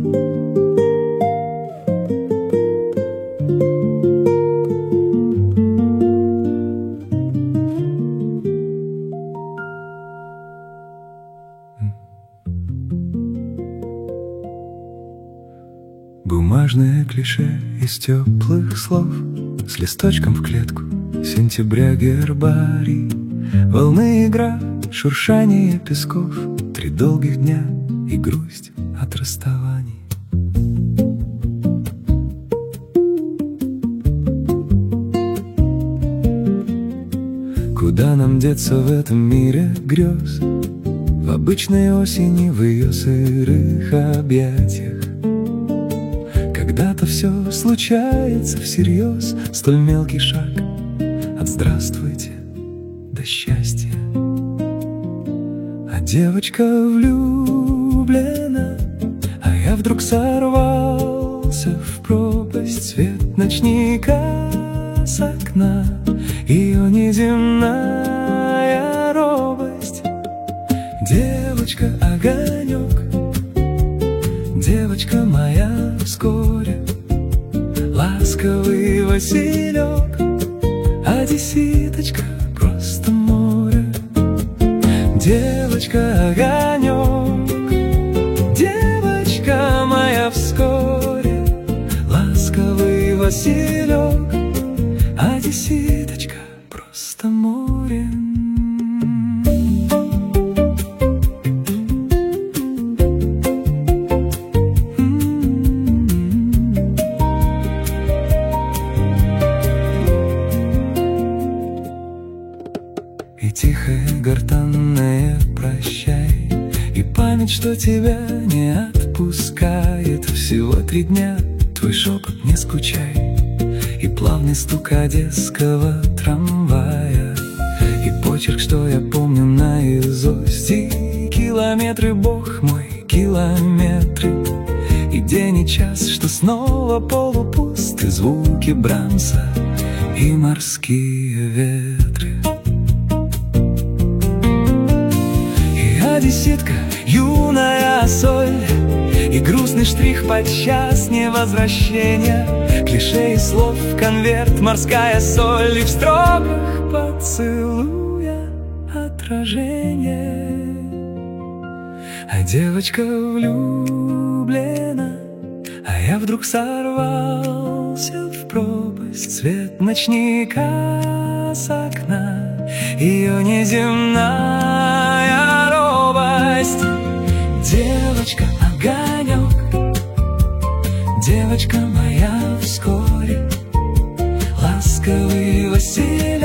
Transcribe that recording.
Бумажное клише из теплых слов, с листочком в клетку сентября гербарий. Волны, игра, шуршание песков, 3 долгих дня и грусть от расставаний. Куда нам деться в этом мире грез, в обычной осени, в ее сырых объятиях? Когда-то все случается всерьез, столь мелкий шаг от здравствуйте до счастья. А девочка влюблена, а я вдруг сорвался в пропасть. Свет ночника с окна, ее неземная робость. Девочка огонек, девочка моя вскоре, ласковый василек, одесситочка, просто море. Девочка огонек, девочка моя вскоре, ласковый василек, одесситочка, просто море. И тихое гортанное прощай, и память, что тебя не отпускает. Всего 3 дня, твой шепот, не скучай, и плавный стук одесского трамвая, и почерк, что я помню наизусть, и километры, бог мой, километры, и день и час, что снова полупуст, и звуки Брамса, и морские ветры. Одесситка, юная соль, и грустный штрих подчас невозвращения, клише и слов конверт, морская соль, и в строках поцелуя отражение. А девочка влюблена, а я вдруг сорвался в пропасть. Свет ночника с окна, ее неземная робость. Девочка огонек, девочка моя вскоре, ласковый василек,